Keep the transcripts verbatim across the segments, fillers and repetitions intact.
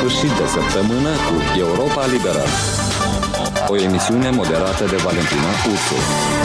sfârșit de săptămână cu Europa Liberă. O emisiune moderată de Valentina Ursu.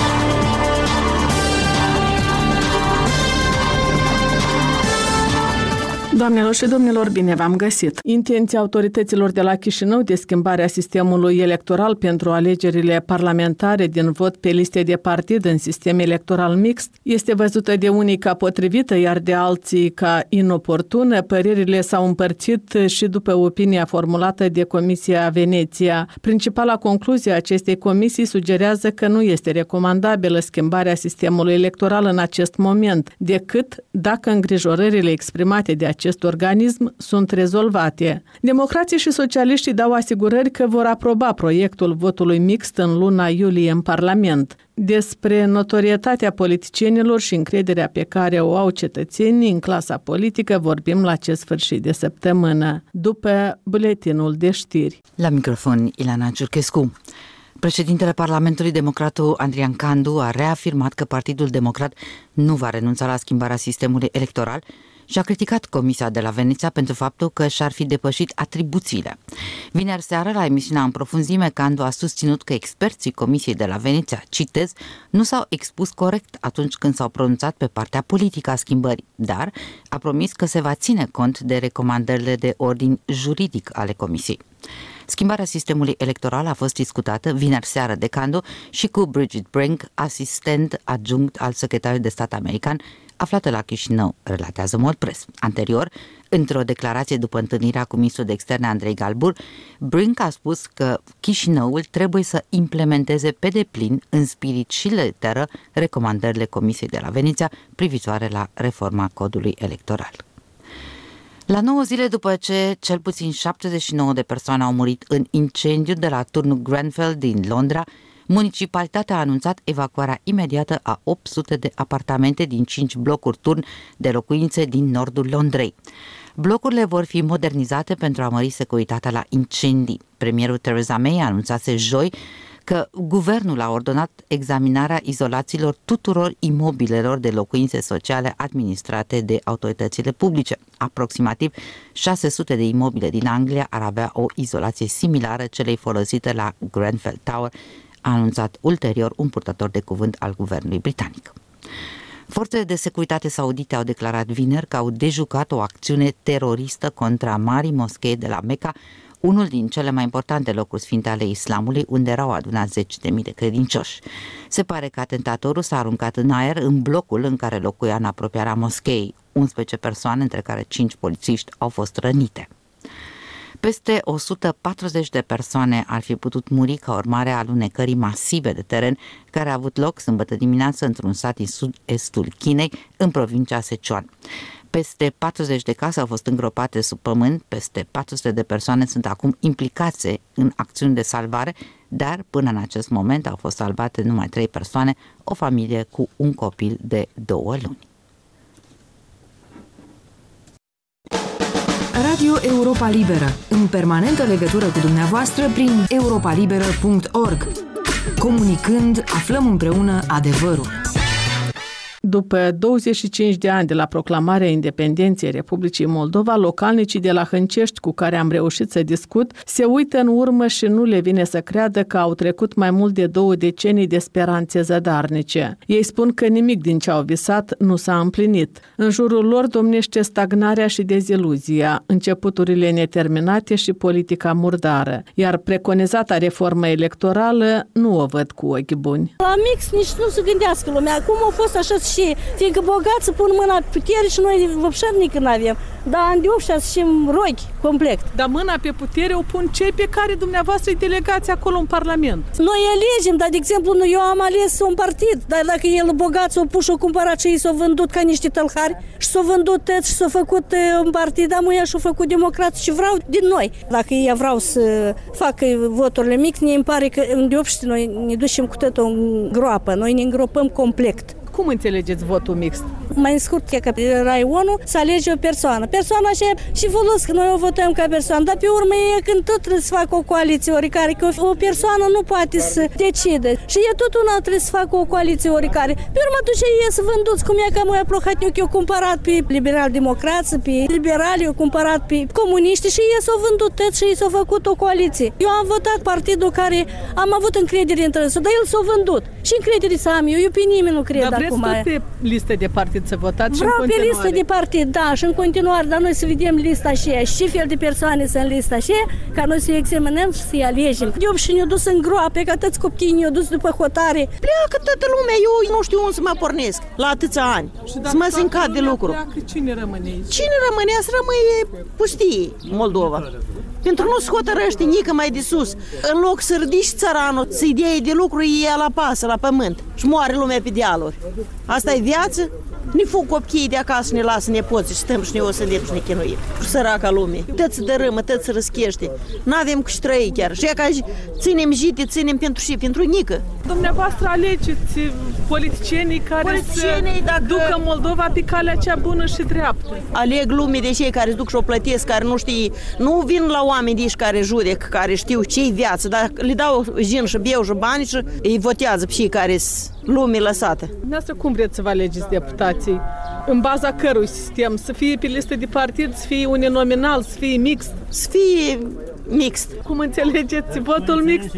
Doamnelor și domnilor, bine v-am găsit! Intenția autorităților de la Chișinău de schimbarea sistemului electoral pentru alegerile parlamentare din vot pe liste de partid în sistem electoral mixt este văzută de unii ca potrivită, iar de alții ca inoportună. Părerile s-au împărțit și după opinia formulată de Comisia Veneția. Principala concluzie a acestei comisii sugerează că nu este recomandabilă schimbarea sistemului electoral în acest moment, decât dacă îngrijorările exprimate de acest acest organism sunt rezolvate. Democrații și socialiștii dau asigurări că vor aproba proiectul votului mixt în luna iulie în Parlament. Despre notorietatea politicienilor și încrederea pe care o au cetățenii în clasa politică vorbim la acest sfârșit de săptămână, după buletinul de știri. La microfon, Ilana Ciurchescu. Președintele Parlamentului Democratul Andrian Candu a reafirmat că Partidul Democrat nu va renunța la schimbarea sistemului electoral și a criticat Comisia de la Veneția pentru faptul că și-ar fi depășit atribuțiile. Vineri seară, la emisiunea În profunzime, Candu a susținut că experții Comisiei de la Veneția, citez, nu s-au expus corect atunci când s-au pronunțat pe partea politică a schimbării, dar a promis că se va ține cont de recomandările de ordin juridic ale Comisiei. Schimbarea sistemului electoral a fost discutată vineri seară de Candu și cu Bridget Brink, asistent adjunct al secretarului de stat american, aflată la Chișinău, relatează Mult Press. Anterior, într-o declarație după întâlnirea cu ministrul de externe Andrei Galbur, Brink a spus că Chișinăul trebuie să implementeze pe deplin, în spirit și literă, recomandările Comisiei de la Veneția privitoare la reforma codului electoral. La nouă zile după ce cel puțin șaptezeci și nouă de persoane au murit în incendiu de la turnul Grenfell din Londra, municipalitatea a anunțat evacuarea imediată a opt sute de apartamente din cinci blocuri turn de locuințe din nordul Londrei. Blocurile vor fi modernizate pentru a mări securitatea la incendii. Premierul Theresa May anunțase joi că guvernul a ordonat examinarea izolațiilor tuturor imobilelor de locuințe sociale administrate de autoritățile publice. Aproximativ șase sute de imobile din Anglia ar avea o izolație similară celei folosite la Grenfell Tower, a anunțat ulterior un purtător de cuvânt al guvernului britanic. Forțele de securitate saudite au declarat vineri că au dejucat o acțiune teroristă contra Marii Moschei de la Mecca, unul din cele mai importante locuri sfinte ale islamului, unde erau adunați zeci de mii de credincioși. Se pare că atentatorul s-a aruncat în aer în blocul în care locuia în apropierea moscheei. unsprezece persoane, între care cinci polițiști, au fost rănite. Peste o sută patruzeci de persoane ar fi putut muri ca urmare a alunecării masive de teren care a avut loc sâmbătă dimineață într-un sat din sud-estul Chinei, în provincia Sichuan. Peste patruzeci de case au fost îngropate sub pământ, peste patru sute de persoane sunt acum implicate în acțiuni de salvare, dar până în acest moment au fost salvate numai trei persoane, o familie cu un copil de două luni. Radio Europa Liberă, în permanentă legătură cu dumneavoastră prin europa liberă punct org. Comunicând, aflăm împreună adevărul. După douăzeci și cinci de ani de la proclamarea independenței Republicii Moldova, localnicii de la Hâncești cu care am reușit să discut se uită în urmă și nu le vine să creadă că au trecut mai mult de două decenii de speranțe zădarnice. Ei spun că nimic din ce au visat nu s-a împlinit. În jurul lor domnește stagnarea și deziluzia, începuturile neterminate și politica murdară, iar preconizata reformă electorală nu o văd cu ochi buni. La mix nici nu se gândească lumea. Acum a fost așa și fiindcă bogații pun mâna pe putere și noi văpșărnic nu avem. Dar îndeopșa și rogi complet. Dar mâna pe putere o pun cei pe care dumneavoastră îi delegați acolo în Parlament. Noi alegem, dar de exemplu eu am ales un partid, dar dacă el bogat s-o pus și-o cumpărat și ei s-o vândut ca niște tălhari și s-o vândut tăți și s-o făcut un partid, am ea și-o făcut democrați și vreau din noi. Dacă ei vreau să facă voturile mici, ne îmi pare că îndeopște noi ne ducem cu tot o groapă, noi ne îngropăm complet. cum înțelegeți votul mixt? Mai scurt, e că raionul să alege o persoană. Persoana așa și folos că noi o votăm ca persoană, dar pe urmă e când tot trebuie să facă o coaliție oricare, că o, o persoană nu poate să decide. Și e tot una trebuie să facă o coaliție oricare. Pe urmă atunci ies vânduți, cum e că moi Prohatniuc, eu cumpărat pe liberal-democrați, pe liberali, eu cumpărat pe comuniști și ei s-au vândut tot și ei s-au făcut o coaliție. Eu am votat partidul care am avut încredere în trânsul, dar el s-a vândut. Și încredere să am eu, eu pe nimeni nu cred. Dar vreți acum. tot pe listă de partid să votați și în Vreau pe continuare? listă de partid, da, și în continuare, dar noi să vedem lista și ea, și fel de persoane sunt în lista și ea, ca noi să-i examinăm și să-i alegem. Eu și ne-au dus în groape, că toți copiii ne-au dus după hotare. Pleacă toată lumea, eu nu știu unde să mă pornesc la atâția ani. Să mă simt de lucru. Pleacă, cine rămâne aici? Cine rămâne? Să rămâie pustie Moldova. Pentru nu se hotărăște nică mai de sus. În loc să ridici țăranul, să-i dea de lucru, e la pasă, la pământ. Și moare lumea pe dealuri. Asta e viață? Ne fug copiii de acasă, ne lasă nepoții și stăm și ne o să și ne chinuim. Săraca lume. Tăți dărâmă, tăți răschește. N-avem cu și trăi chiar. Și ca ținem jite, ținem pentru și pentru nică. Dumneavoastră alegeți politicienii care Politicienii, să dacă... ducă Moldova pe calea cea bună și dreaptă. Aleg lume de cei care se duc și o plătesc, care nu știi, nu vin la oameni de care judec, care știu ce-i viață, dar le dau jin și beu și bani și îi votează pe cei care sunt lume lăsată. Dumneavoastră cum vreți să vă alegeți deputații? În baza cărui sistem? Să fie pe listă de partid, să fie uninominal, să fie mixt? Să fie mixt. Cum înțelegeți votul mixt?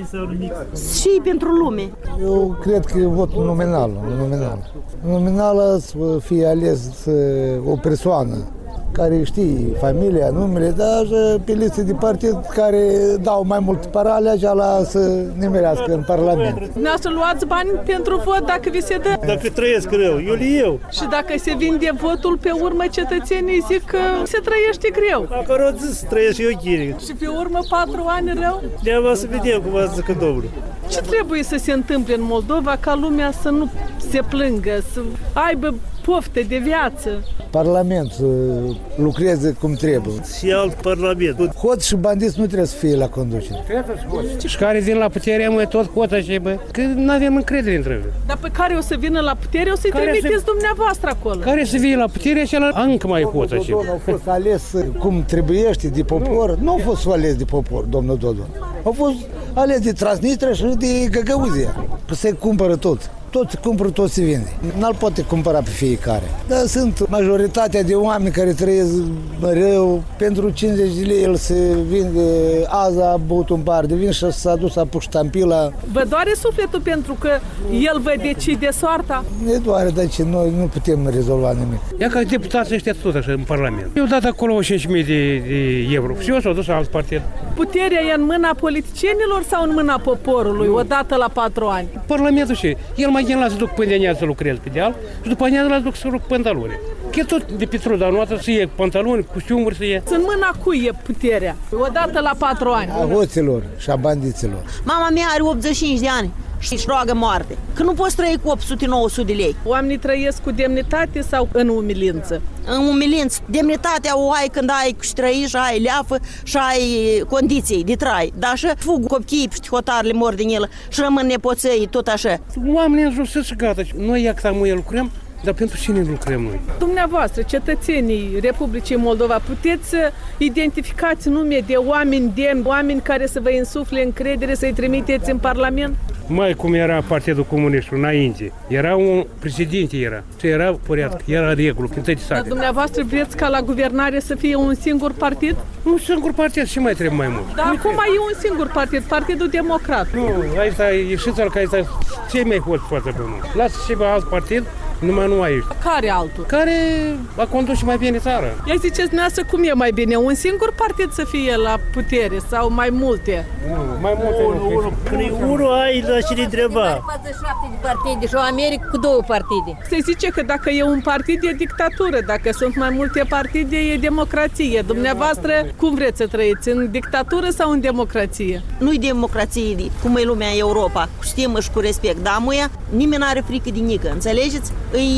Și pentru lume. Eu cred că e vot nominal. Nominal. Nominală să fie ales o persoană care știe familia, numele, dar pe listă de partid care dau mai mult parale, așa la să nimerească în Parlament. Dumneavoastră luați bani pentru vot dacă vi se dă? Dacă trăiesc rău, eu le iau. Și dacă se vinde votul, pe urmă cetățenii zic că se trăiește greu. Dacă au zis, trăiesc și eu chirie. Și pe urmă patru ani rău? De-aia să vedem cum a zică domnul. Ce trebuie să se întâmple în Moldova ca lumea să nu se plângă, să aibă pofte de viață? Parlament să lucreze cum trebuie. Și alt parlament. Hoți și bandiți nu trebuie să fie la conducere. Și care vin la putere, mă, tot hot așa, bă, că nu avem încredere între noi. Dar pe care o să vină la putere, o să-i trimiteți să... dumneavoastră acolo. Care să vină la putere, acela încă mai hot așa. Domnul a fost ales cum trebuiește de popor, nu, nu a fost ales de popor, domnul Dodon. A fost ales de Transnistria și de Găgăuzia. Că se cumpără tot. Tot se cumpără, tot se vinde. N-al poate cumpăra pe fiecare. Dar sunt majoritatea de oameni care trăiesc rău. Pentru cincizeci de lei el se vinde, azi a băut un par de vin și s-a dus, a pus ștampila. Vă doare sufletul pentru că el vă decide soarta? Ne doare, dar ce noi nu putem rezolva nimic. Ia ca deputații ăștia tot așa în Parlament. Eu dat acolo cinci mii de, de euro și eu s-au dus la alt partid. Puterea e în mâna politicienilor sau în mâna poporului, odată la patru ani? Parlamentul și el mai gen la să duc până de să lucrez pe deal și după aia la să duc să rup pantaloni. Că tot de Petru Danuată să iei pantaloni, costiumuri să iei. În mâna cui e puterea? Odată la patru ani. A hoților și a bandiților. Mama mea are optzeci și cinci de ani și își roagă moarte. Că nu poți trăi cu opt sute nouă sute de lei. Oamenii trăiesc cu demnitate sau în umilință? În umilință. Demnitatea o ai când ai și trăi și ai leafă și ai condiții de trai. Dar și fug copiii și hotarele mor din el și rămân nepoței tot așa. Oamenii în jos și gata. Noi ia că noi lucrăm, dar pentru cine lucrăm noi? Dumneavoastră, cetățenii Republicii Moldova, puteți să identificați nume de oameni demni, oameni care să vă insufle încredere, să-i trimiteți în Parlament? Mai cum era Partidul Comunist înainte, era un președinte, era, și era poriat, era regulă, când Dar dumneavoastră vreți ca la guvernare să fie un singur partid? Un singur partid și mai trebuie mai mult. Dar acum e un singur partid, Partidul Democrat. Nu, aici e ieșiți al care este cei mai hot față pe noi. Lasă și pe alt partid, numai nu ai. Care altul? Care a condus mai bine țara. Ia ziceți dumneavoastră cum e mai bine, un singur partid să fie la putere sau mai multe? Nu, mai multe. Unul, unul ai la cine întreba. patruzeci și șapte de partide și o America cu două partide. Se zice că dacă e un partid e dictatură, dacă sunt mai multe partide e democrație. Dumneavoastră cum vreți să trăiți, în dictatură sau în democrație? Nu-i democrație cum e lumea în Europa, cu stimă și cu respect. Dar muia, nimeni n-are frică de nică, înțelegeți?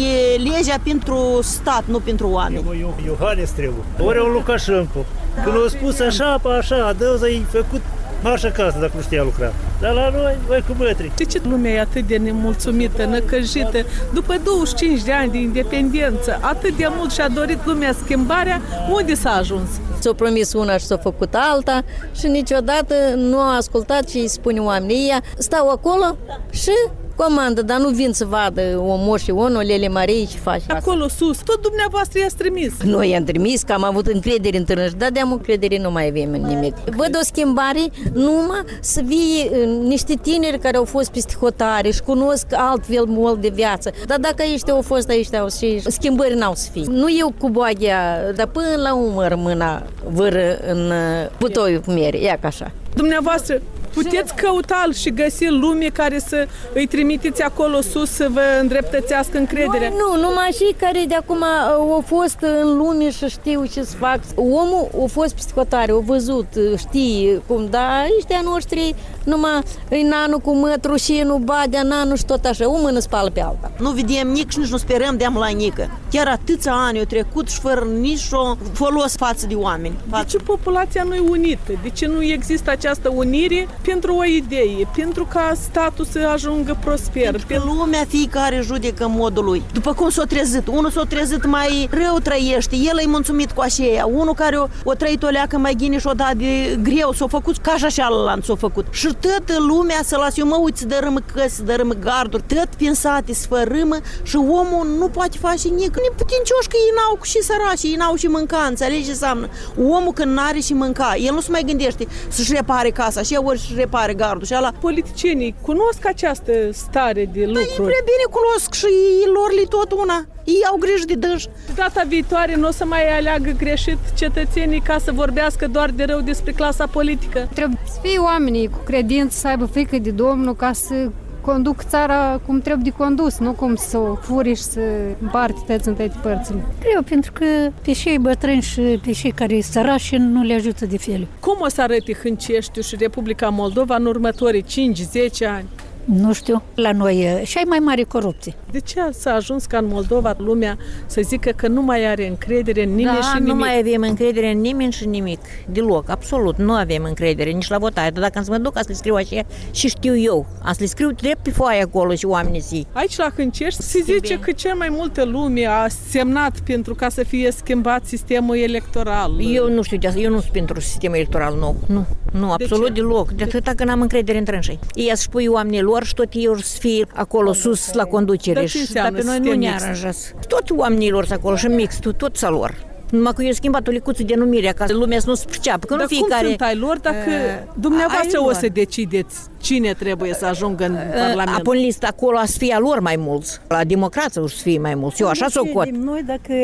E legea pentru stat, nu pentru oameni. Iohannis trebuie. Ori un Lukashenko. Când a spus așa, pe așa, dă-i făcut Marș acasă dacă nu știa lucra. Dar la noi, voi cu bătri. De ce lumea e atât de nemulțumită, năcăjită? După douăzeci și cinci de ani de independență, atât de mult și-a dorit lumea schimbarea, unde s-a ajuns? S-a promis una și s-a făcut alta și niciodată nu a ascultat ce îi spune oamenii. Ea stau acolo și comandă, dar nu vin să vadă o moș și unul, Lele Marie ce face. Acolo sus, tot dumneavoastră i-ați trimis. Noi i-am trimis, că am avut încredere în tânăr, dar de-am încredere nu mai avem în nimic. Văd o schimbare numai să vie niște tineri care au fost peste hotare și cunosc altfel mult de viață. Dar dacă ești au fost aici, și schimbări n-au să fie. Nu eu cu boaghea, dar până la umăr mâna vâră în butoiul cu miere, ia ca așa. Dumneavoastră, puteți căuta și găsi lume care să îi trimiteți acolo sus să vă îndreptățească încrederea? Nu, numai și care de acum au fost în lume și știu ce să fac. Omul a fost psihotare, a văzut, știe cum, dar ăștia noștri numai în nanul cu mătru și nu badea nanul și tot așa, o mână spală pe alta. Nu vedem nici și nici nu sperăm de-am la nică. Chiar atâția ani au trecut și fără nici o folos față de oameni. De ce populația nu e unită? De ce nu există această unire pentru o idee, pentru ca statul să ajungă prosper? Pentru că lumea fiecare judecă în modul lui. După cum s-a trezit, unul s-a trezit mai rău trăiește, el e mulțumit cu aceea, unul care o, o trăit o leacă mai ghine și o dat de greu, s-a făcut ca și așa la s-a făcut. Și toată lumea să lasă, eu mă uit, să dărâmă căsi, să dărâmă garduri, tot prin sate să fărâmă și omul nu poate face nici neputincioși că ei n-au și săraci, ei n-au și mânca, înțelegi ce înseamnă? Omul când n-are și mânca, el nu se mai gândește să-și repare casa și ori să-și repare gardul și ala. Politicienii cunosc această stare de lucruri? Dar ei prea bine cunosc și ei lor li tot una. Ei au grijă de dâși. Data viitoare nu o să mai aleagă greșit cetățenii ca să vorbească doar de rău despre clasa politică? Trebuie să fie oamenii cu credință, să aibă frică de Domnul ca să conduc țara cum trebuie de condus, nu cum să o furi și să împarte tăți în toate părțile. Greu, pentru că pe cei bătrâni și pe cei care sunt sărași nu le ajută de fel. Cum o să arăte Hânceștiu și Republica Moldova în următorii cinci zece ani? Nu știu, la noi e și ai mai mare corupție. De ce s-a ajuns ca în Moldova lumea să zică că nu mai are încredere în nimeni da, și nimic? Nu mai avem încredere în nimeni și nimic, deloc, absolut, nu avem încredere nici la votare, dar dacă am să mă duc, am să le scriu așa și știu eu, am să le scriu drept pe foaie acolo și oamenii zi. Aici la Hâncești se zice că cel mai multă lume a semnat pentru ca să fie schimbat sistemul electoral. Eu nu știu de asta, eu nu sunt pentru sistemul electoral nou, nu, nu, absolut de deloc, de atâta că n-am încredere în trânsei. Ei să spui oamenilor și tot ei să fie acolo sus la conducere. Dar pe noi nu ne aranjează. Toți oamenilor sunt acolo și mix, tot să lor. Numai că eu schimbat o licuță de numire ca lumea să nu se priceapă. Că dar nu fiecare... cum sunt ai lor dacă uh, dumneavoastră o să decideți cine trebuie să ajungă în uh, Parlament? Apoi în listă acolo a să fie a lor mai mulți. La democrață o să fie mai mulți. Eu așa s-o cot. Noi dacă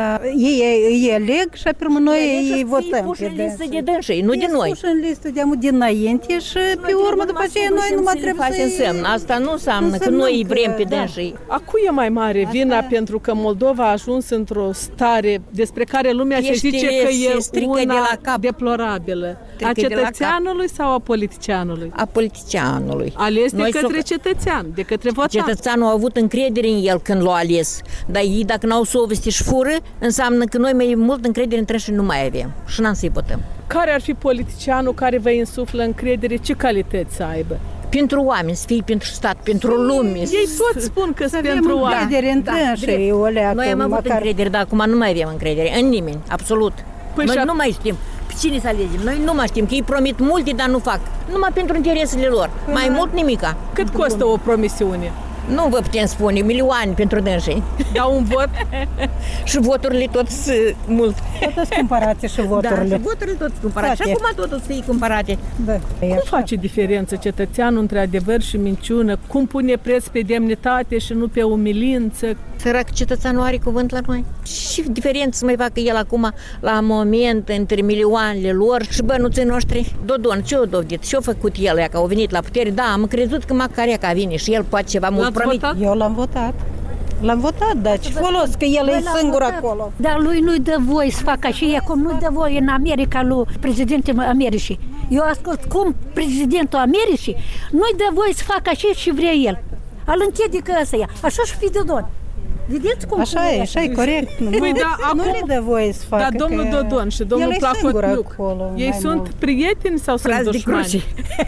ei îi eleg și pe urmă noi îi votăm. Puși în listă de dânsei, nu de noi. Puși în listă de dinainte și pe urmă după aceea noi nu mai trebuie să însemn. Asta nu înseamnă că noi îi vrem pe dânsei. A cui e mai mare vina pentru că Moldova a ajuns într-o stare despre care lumea se zice că e una deplorabilă? A cetățeanului sau a politicianului? A politicianului. Ales de către cetățean, de către votant. Cetățeanul a avut încredere în el când l-a ales. Dar ei, dacă n-au soveste și fură, înseamnă că noi mai mult încredere între și nu mai avem. Și n-am să-i votăm. Care ar fi politicianul care vă insuflă încredere? Ce calități să aibă? Pentru oameni, să fie pentru stat, pentru lume. Ei toți spun că sunt pentru oameni. Încredere în trânsii, o leacă. Noi am avut măcar... încredere, dar acum nu mai avem încredere în nimeni, absolut. Păi noi nu mai știm pe cine să alegem. Noi nu mai știm, că ei promit multe, dar nu fac. Numai pentru interesele lor. Păi mai mult nimica. Cât costă o promisiune? Nu vă putem spune, milioane pentru dânsii. Da, un vot? Și voturile tot mult. Tot sunt cumpărate și voturile. Da, și voturile tot sunt cumpărate. Toate. Și acum totul să fie cumpărate. Da. Cum face diferență cetățeanul între adevăr și minciună? Cum pune preț pe demnitate și nu pe umilință? Sărac cetățeanul are cuvânt la noi. Și diferență să mai facă el acum la moment între milioanele lor și bănuții noștri. Dodon, ce-o dovedit? Ce-a făcut el ea, că a venit la putere? Da, am crezut că măcar ea că vine și el poate ceva mult promit. Eu l-am votat. L-am votat, dar ce folos, că el e singur acolo. Dar lui nu-i dă voie să facă așa, cum nu-i dă voie în America lui prezidentul Americii. Eu ascult cum prezidentul Americii nu-i dă voie să facă așa și vrea el. Al închede că ăsta e. Așa și fi Dodon. Vedeți cum? Așa e, așa e corect. Nu, păi, da, nu acum, le dă voie să facă. Dar domnul că Dodon și domnul Placotniuc, ei sunt mult. prieteni sau sunt dușmani?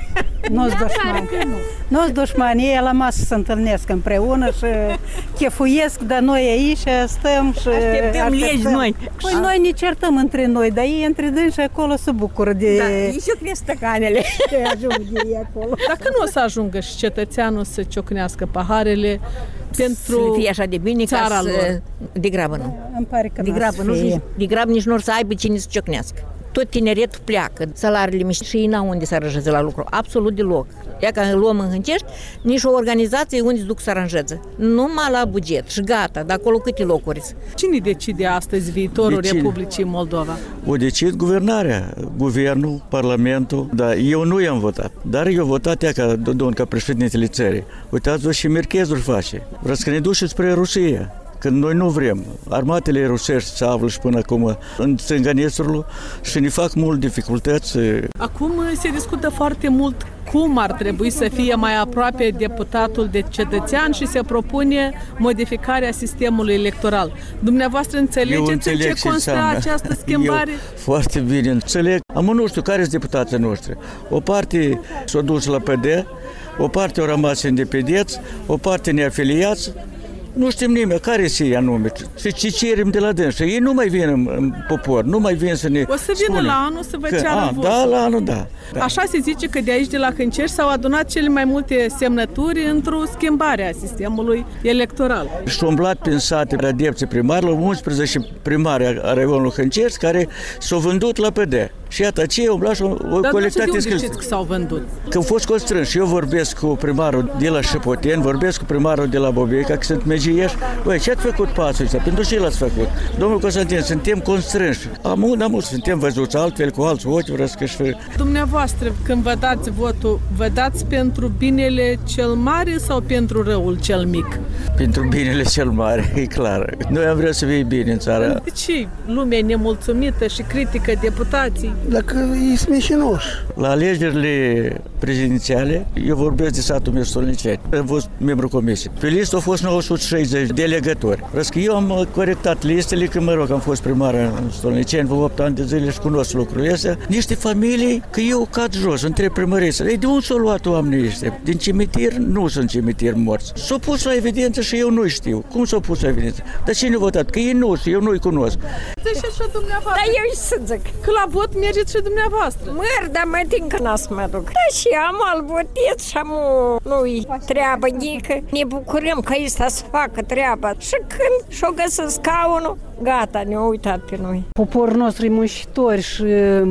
Nu-s dușmani. Nu-s dușmani, ei la masă se întâlnesc împreună și chefuiesc, dar noi aici stăm și așteptăm legi noi. Păi noi ne certăm între noi, dar ei între dânsi acolo se bucură de... Da, ei ciocnesc stăcanele. Ajung ei acolo. Dacă nu o să ajungă și cetățeanul să ciocnească paharele pentru să fie așa de bine țara ca să... lor. Degrabă nu. Îmi pare că degrabă nu, fie. degrabă nici nu or să aibă cine să ciocnească. Tot tineretul pleacă, salariile mici și ei n-au unde să aranjeze la lucru, absolut deloc. Ia că luăm în Hâncești, nici o organizație unde se duc să aranjeze. Numai la buget și gata, de acolo câte locuri. Cine decide astăzi viitorul Decide. Republicii Moldova? O decid guvernarea, guvernul, parlamentul, dar eu nu i-am votat. Dar eu votat ea ca Dodon, ca președintele țării. Uitați-vă și Merchezul face. Vreau să ne duce spre Rusia. Când noi nu vrem. Armatele rusești se află și până acum în Țânganețurul și ne fac mult dificultăți. Acum se discută foarte mult cum ar trebui să fie mai aproape deputatul de cetățean și se propune modificarea sistemului electoral. Dumneavoastră înțelegeți în ce constă această schimbare? Eu foarte bine înțeleg. Am nu știu care sunt deputații noștri. O parte s-a dus la P D, o parte au rămas independenți, o parte neafiliați. Nu știm nimeni care se ia nume și ce cerem de la dânsă. Ei nu mai vin în, în popor, nu mai vin să ne O să vină spune la anul să vă că, ceară a, votul. Da, la anul, da, da. Așa se zice că de aici, de la Hâncești, s-au adunat cele mai multe semnături într-o schimbare a sistemului electoral. Și umblat prin sate adepții primarilor, unsprezece primari a raionului Hâncești care s-au vândut la P D. Și iată, aceia au umblat și au colectat înscrieri. Dar că s-au vândut? Că au fost constrânși. Eu vorbesc cu primarul de la Șepoteni, vorbesc cu primarul de la Bobica, că sunt megieși. Băi, ce ați făcut pasul ăsta? Pentru ce l-ați făcut? Domnul Constantin, suntem constrânși. Amul, amul, suntem văzuți altfel, cu alți ochi, vrăscă și... Dumneavoastră, când vă dați votul, vă dați pentru binele cel mare sau pentru răul cel mic? Pentru binele cel mare, e clar. Noi am vrea să fie bine în țara. De ce lumea e nemulțumită și critică deputații? Dacă e smișinoși. La alegerile prezidențiale, eu vorbesc de satul meu Stolniceni. Am fost membru comisiei. Pe listă au fost nouă sute șaizeci de legători. Răscă eu am corectat listele, că mă rog, am fost primar în Stolniceni, vă opt ani de zile și cunosc lucrurile astea. Niște familii, că eu cad jos, întreb primărița. Ei, de unde s-au luat oamenii ăștia? Din cimitir? Nu sunt cimitir morți. S-au pus la evidență și eu nu știu. Cum s-au pus la evidență? Dar cine a votat? Că ei nu știu, eu nu-i cunosc. Deci și dumneavoastră. Dar eu să zic. Că la vot mergeți și dumneavoastră. Măr, dar mai tin că n-a să mă duc. Da, și am albotit și am o, nu-i treabă nică. Ne bucurăm că ăsta să facă treaba. Și când și-o găsă scaunul, gata, ne-a uitat pe noi. Poporul nostru e muncitor și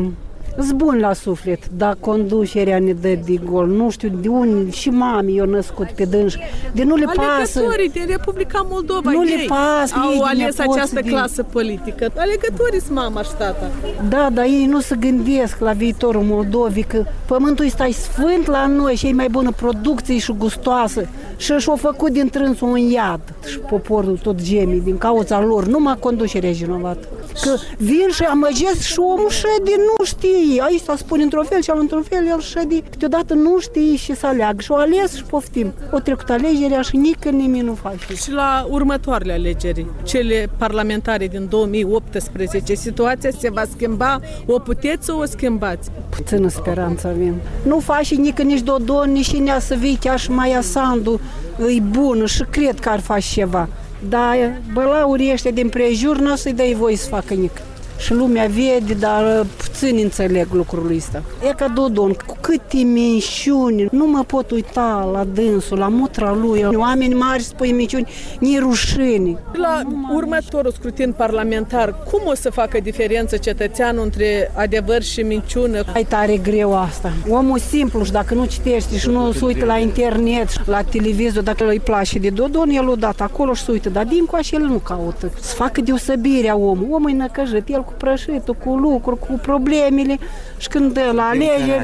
îs bun la suflet, dar conducerea ne dă de gol. Nu știu de unde, și mami i-au născut pe dânși. De nu le pasă. Alegătorii din Republica Moldova, nu ei le pasă, au ei ales această din... clasă politică. Alegătorii sunt mama și tata. Da, dar ei nu se gândesc la viitorul Moldovei, că pământul ăsta e sfânt la noi și e mai bună producție și gustoasă. Și și-au făcut din trânsul un iad. Și poporul tot gemi din cauza lor, numai conducerea vinovată. Că vin și amăgesc și omul șede, nu știe. Aici s-a spune într-un fel și al într-un fel, el șede. Câteodată nu știe și să aleagă. Și o ales și poftim. O trecut alegerea și nici nimeni nu face. Și la următoarele alegeri, cele parlamentare din două mii optsprezece, situația se va schimba? O puteți să o schimbați? Puțină speranță avem. Nu face nici nici Dodon, nici Inea Săvichea și Maia Sandu e bună și cred că ar face ceva. Dar bălaurii ăștia din prejur nu o să-i dai voie să facă nic. Și lumea vede, dar puțin înțeleg lucrul ăsta. E ca Dodon, cu câte minciuni, nu mă pot uita la dânsul, la mutra lui. Oameni mari spui minciuni, ni rușine. La următorul scrutin parlamentar, cum o să facă diferență cetățeanul între adevăr și minciună? Ai tare greu asta. Omul simplu și dacă nu citește și nu se uită la internet, la televizor, dacă îi place de Dodon, el o dat acolo și se uită, dar dincoace el nu caută. Să facă deosebirea omul. Omul e năcăjit, el cu prăjitul, cu lucruri, cu problemele și când dă la alegeri,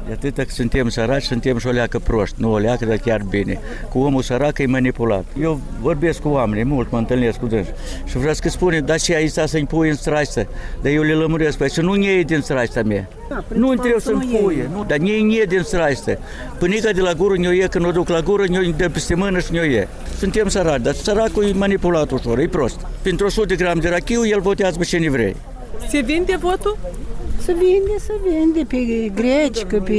De atât că suntem săraci, suntem și o leacă proști, nu o leacă, dar chiar bine. Cu omul sărac e manipulat. Eu vorbesc cu oamenii, mult mă întâlnesc cu dânsi și vreau să spune, dar ce aici să-mi pui în straistă? Dar eu le lămuresc, păi să nu iei din straista mea. Da, nu trebuie să-mi puie, nu, dar nu iei din straistă. Pânica de la gură ne-o ie, când o duc la gură, ne-o dă peste mână și ne-o ie. Suntem săraci, dar săracul e manipulat ușor, e prost. Pentru o sută de grame de rachiu, el votează pe cine vrei. Se vinde votul? Se vinde, se vinde pe grecică, pe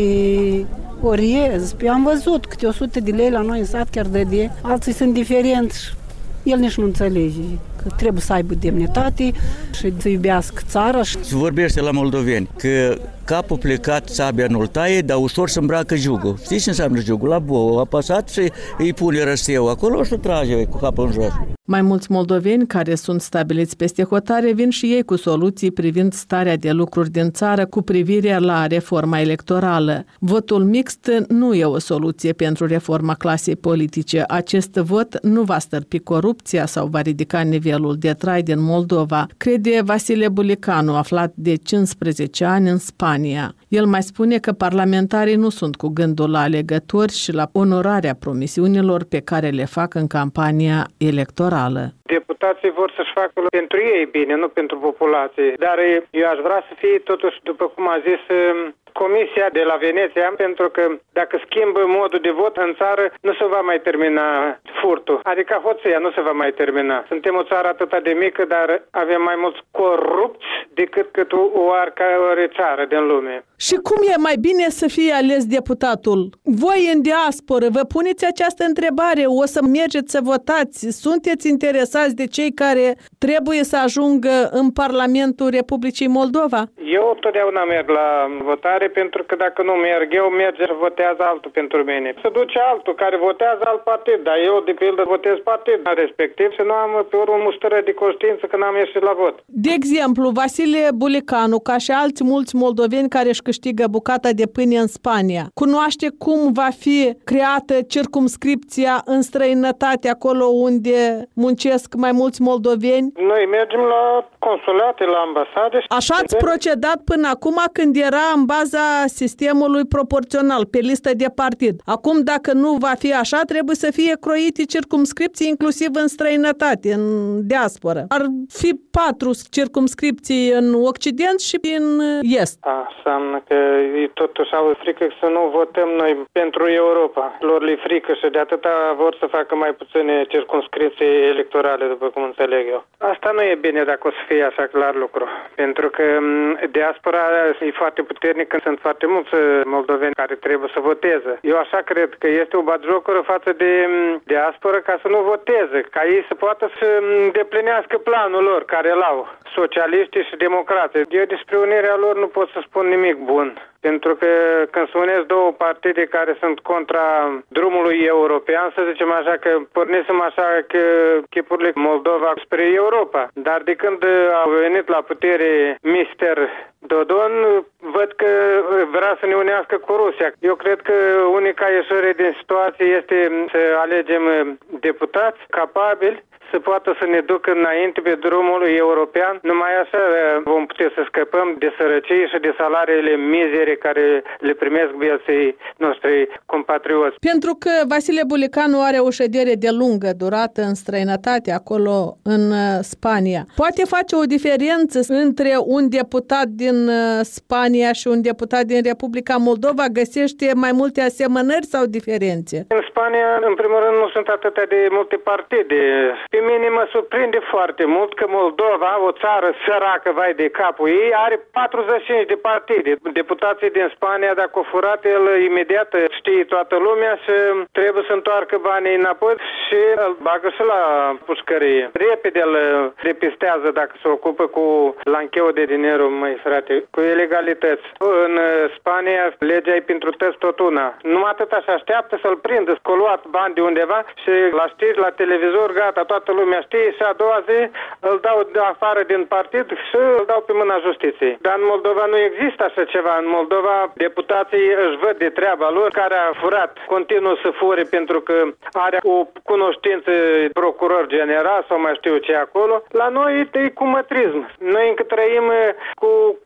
orez, pe am văzut câte o sută de lei la noi în sat chiar dădea. Alții sunt diferenți, el nici nu înțelege că trebuie să aibă demnitate și să iubească țara. Se vorbește la moldoveni că capul plecat, sabia nu-l taie, dar ușor să îmbracă jugul. Știți ce înseamnă jugul? La bou, a pasat și îi pune răsteu acolo și trage cu capul în jos. Mai mulți moldoveni care sunt stabiliți peste hotare vin și ei cu soluții privind starea de lucruri din țară cu privire la reforma electorală. Votul mixt nu e o soluție pentru reforma clasei politice. Acest vot nu va stărpi corupția sau va ridica nivelul de trai din Moldova, crede Vasile Bulicanu, aflat de cincisprezece ani în Spania. El mai spune că parlamentarii nu sunt cu gândul la alegători și la onorarea promisiunilor pe care le fac în campania electorală. Deputații vor să-și facă pentru ei bine, nu pentru populație. Dar eu aș vrea să fie totuși, după cum a zis Comisia de la Veneția, pentru că dacă schimbă modul de vot în țară, nu se va mai termina furtul. Adică hoția nu se va mai termina. Suntem o țară atât de mică, dar avem mai mulți corupți decât cât o oricare țară din lume. Și cum e mai bine să fie ales deputatul? Voi în diasporă vă puneți această întrebare? O să mergeți să votați? Sunteți interesați de cei care trebuie să ajungă în Parlamentul Republicii Moldova? Eu totdeauna merg la votare, pentru că dacă nu merg eu, merge și votează altul pentru mine. Se duce altul care votează alt partid, dar eu de pildă votez partid respectiv și nu am pe urmă mustră de conștiință că n-am ieșit la vot. De exemplu, Vasile Bulicanu, ca și alți mulți moldoveni care își câștigă bucata de pâine în Spania, cunoaște cum va fi creată circumscripția în străinătate, acolo unde muncesc mai mulți moldoveni? Noi mergem la consulate, la ambasade. Așa ați procedat până acum când era în baza sistemului proporțional, pe listă de partid. Acum, dacă nu va fi așa, trebuie să fie croite circumscripții inclusiv în străinătate, în diasporă. Ar fi patru circumscripții în Occident și în Est. Înseamnă că ei totuși au frică să nu votăm noi pentru Europa. Lor li frică și de atâta vor să facă mai puține circumscripții electorale, după cum înțeleg eu. Asta nu e bine dacă o să fie așa clar lucru. Pentru că diaspora e foarte puternică, sunt foarte mulți moldoveni care trebuie să voteze. Eu așa cred că este o batjocură față de diaspora ca să nu voteze, ca ei să poată să îndeplinească planul lor care îl au, socialiștii și democrații. Eu despre unirea lor nu pot să spun nimic bun. Pentru că când se unesc două partide care sunt contra drumului european, să zicem așa că pornisem așa că chipurile Moldova spre Europa. Dar de când a venit la putere mister Dodon, văd că vrea să ne unească cu Rusia. Eu cred că unica ieșire din situație este să alegem deputați capabili să poată să ne ducă înainte pe drumul european. Numai așa vom putea să scăpăm de sărăcie și de salariile mizere care le primesc vieții noștri compatrioți. Pentru că Vasile Bulicanu are o ședere de lungă durată în străinătate, acolo în Spania. Poate face o diferență între un deputat din Spania și un deputat din Republica Moldova? Găsește mai multe asemănări sau diferențe? În Spania, în primul rând, nu sunt atâtea de multe partide. Pe mine mă surprinde foarte mult că Moldova, o țară săracă, vai de capul ei, are patruzeci și cinci de partide. Deputații din Spania, dacă o furat, el imediat știe toată lumea și trebuie să întoarcă banii înapoi și îl bagă și la pușcărie. Repede îl depistează dacă se ocupă cu lancheu de dinero, măi frate, cu ilegalități. În Spania, legea e pentru tăți tot una. Numai atât așa așteaptă să-l prindă, scoluat bani de undeva și la știri, la televizor, gata, toată lumea știe și a doua zi îl dau de afară din partid și îl dau pe mâna justiției. Dar în Moldova nu există așa ceva. În Moldova deputații își văd de treaba lor, care a furat, continuă să fure pentru că are o cunoștință procuror general sau mai știu ce acolo. La noi e cu mătrism. Noi încă trăim cu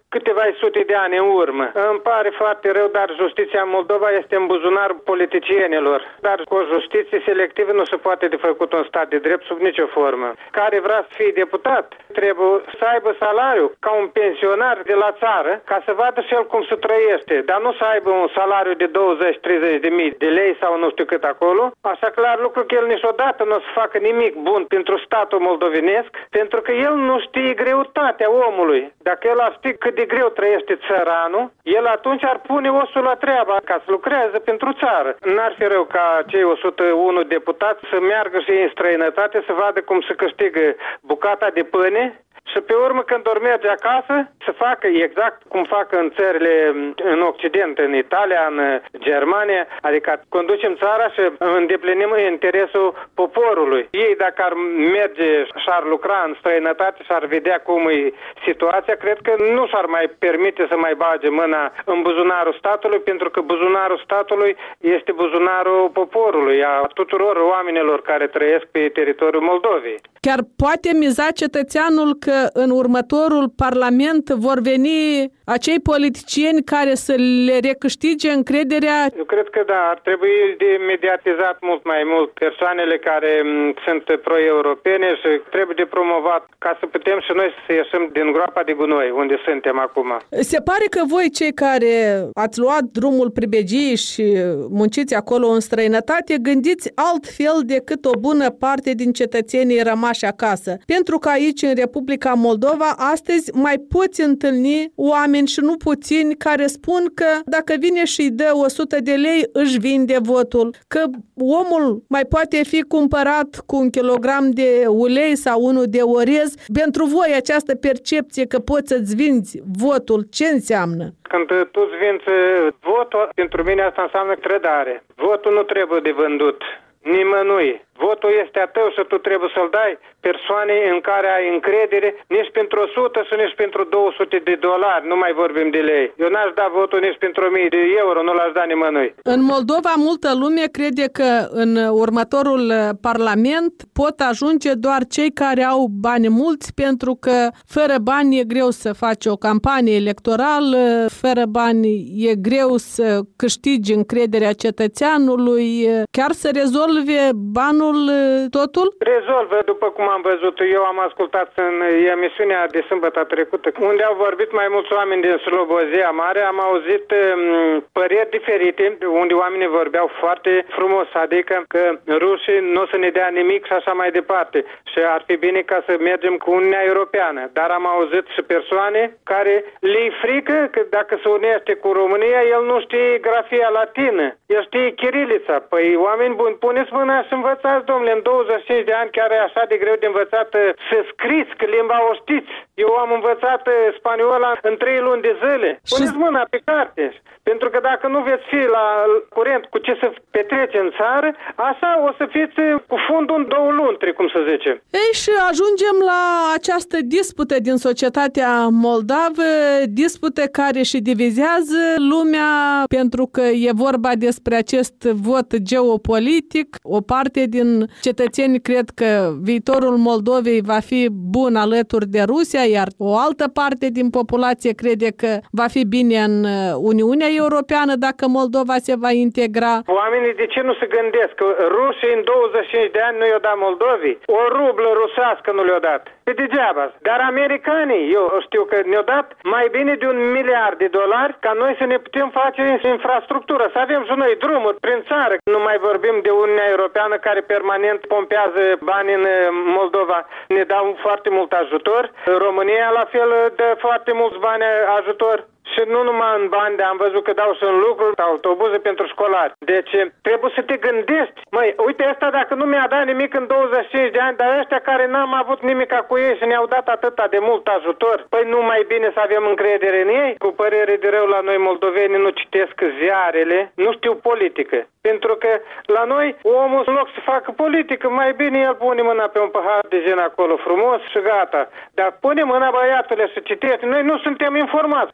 câteva sute de ani în urmă. Îmi pare foarte rău, dar justiția în Moldova este în buzunar politicienilor. Dar cu o justiție selectivă nu se poate de făcut un stat de drept sub nicio formă. Care vrea să fie deputat trebuie să aibă salariu ca un pensionar de la țară, ca să vadă și el cum se trăiește, dar nu să aibă un salariu de douăzeci treizeci de mii de lei sau nu știu cât acolo. Așa clar lucru că el niciodată nu o să facă nimic bun pentru statul moldovenesc, pentru că el nu știe greutatea omului. Dacă el ar ști cât de greu trăiește țăranul, el atunci ar pune osul la treaba ca să lucreze pentru țară. N-ar fi rău ca cei o sută unu deputați să meargă și în străinătate să vadă cum se câștigă bucata de pâine și pe urmă când or merge acasă să facă exact cum fac în țările în Occident, în Italia, în Germania, adică conducem țara și îndeplinim interesul poporului. Ei dacă ar merge și ar lucra în străinătate și ar vedea cum e situația, cred că nu și-ar mai permite să mai bage mâna în buzunarul statului, pentru că buzunarul statului este buzunarul poporului, a tuturor oamenilor care trăiesc pe teritoriul Moldovei. Chiar poate miza cetățeanul că în următorul parlament vor veni acei politicieni care să le recâștige încrederea? Eu cred că da, ar trebui de mediatizat mult mai mult persoanele care sunt pro-europene și trebuie de promovat ca să putem și noi să ieșim din groapa de gunoi unde suntem acum. Se pare că voi cei care ați luat drumul pribegiei și munciți acolo în străinătate gândiți altfel decât o bună parte din cetățenii rămași acasă. Pentru că aici în Republica Moldova astăzi mai poți întâlni oameni și nu puțini care spun că dacă vine și îi dă o sută de lei, își vinde votul, că omul mai poate fi cumpărat cu un kilogram de ulei sau unul de orez. Pentru voi această percepție că poți să-ți vinzi votul, ce înseamnă? Când tu îți vinzi votul, pentru mine asta înseamnă trădare. Votul nu trebuie de vândut nimănui. Votul este a tău și tu trebuie să-l dai persoanei în care ai încredere, nici pentru o sută și nici pentru două sute de dolari, nu mai vorbim de lei. Eu n-aș da votul nici pentru o mie de euro, nu l-aș da nimănui. În Moldova multă lume crede că în următorul parlament pot ajunge doar cei care au bani mulți, pentru că fără bani e greu să faci o campanie electorală, fără bani e greu să câștigi încrederea cetățeanului, chiar să rezolve banul totul? Rezolvă, după cum am văzut. Eu am ascultat în emisiunea de sâmbătă trecută, unde au vorbit mai mulți oameni din Slobozia Mare. Am auzit um, păreri diferite, unde oamenii vorbeau foarte frumos, adică că rușii nu o să ne dea nimic și așa mai departe. Și ar fi bine ca să mergem cu Uniunea Europeană. Dar am auzit și persoane care le-i frică că dacă se unește cu România, el nu știe grafia latină, el știe chirilița. Păi oameni buni, puneți mâna și învățați, domnule, în douăzeci și cinci de ani chiar e așa de greu de învățat să scriți, că limba o știți. Eu am învățat spaniola în trei luni de zile. Puneți mâna pe carte. Pentru că dacă nu veți fi la curent cu ce se petrece în țară, așa o să fiți cu fundul în două luni, cum să zice. Ei, și ajungem la această dispută din societatea moldavă, dispută care și divizează lumea, pentru că e vorba despre acest vot geopolitic. O parte din cetățeni cred că viitorul Moldovei va fi bun alături de Rusia, iar o altă parte din populație crede că va fi bine în Uniunea Europeană dacă Moldova se va integra. Oamenii de ce nu se gândesc că rușii în douăzeci și cinci de ani nu i-au dat Moldovii? O rublă rusească nu le-au dat. Pe degeaba. Dar americanii, eu știu că ne-au dat mai bine de un miliard de dolari ca noi să ne putem face infrastructură, să avem și noi drumuri prin țară. Nu mai vorbim de Uniunea Europeană care permanent pompează bani în Moldova. Ne dau foarte mult ajutor. România la fel dă foarte mulți bani ajutor. Și nu numai în bani, am văzut că dau și în lucruri, autobuze pentru școlari. Deci trebuie să te gândești. Măi, uite ăsta dacă nu mi-a dat nimic în douăzeci și cinci de ani, dar ăștia care n-am avut nimic cu ei și ne-au dat atâta de mult ajutor, păi nu mai bine să avem încredere în ei? Cu părere de rău, la noi moldoveni nu citesc ziarele, nu știu politică. Pentru că la noi omul, în loc să facă politică, mai bine el pune mâna pe un pahar de gen acolo frumos și gata. Dar pune mâna, băiatule, să citești. Noi nu suntem informați. Noi nu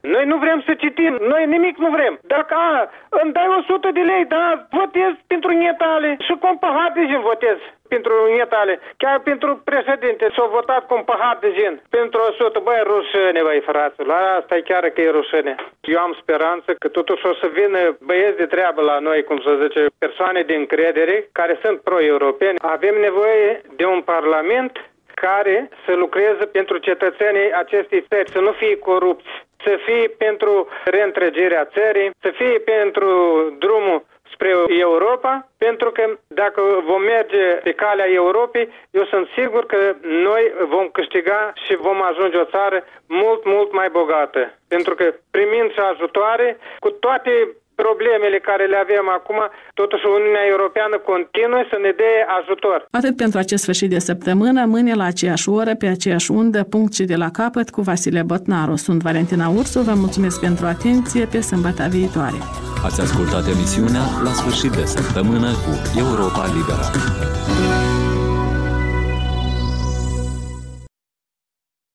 vrem să citim, noi nimic nu vrem. Dacă a, îmi dai o sută de lei, da, votez pentru nietale și cu un pahar de gin votez pentru nietale. Chiar pentru președinte s-a votat cu un pahar de gin pentru o sută. Băi, rușine, băi, fraților, asta e chiar că e rușine. Eu am speranță că totuși o să vină băieți de treabă la noi, cum să zice, persoane de încredere care sunt pro-europeni. Avem nevoie de un parlament care să lucreze pentru cetățenii acestei țări, să nu fie corupți, să fie pentru reîntregirea țării, să fie pentru drumul spre Europa, pentru că dacă vom merge pe calea Europei, eu sunt sigur că noi vom câștiga și vom ajunge o țară mult, mult mai bogată. Pentru că primind și ajutoare, cu toate problemele care le avem acum, totuși Uniunea Europeană continuă să ne dea ajutor. Atât pentru acest sfârșit de săptămână, mâine la aceeași oră, pe aceeași undă, punct și de la capăt, cu Vasile Botnaru. Sunt Valentina Ursu, vă mulțumesc pentru atenție, pe sâmbătă viitoare. Ați ascultat emisiunea La sfârșit de săptămână cu Europa Liberă.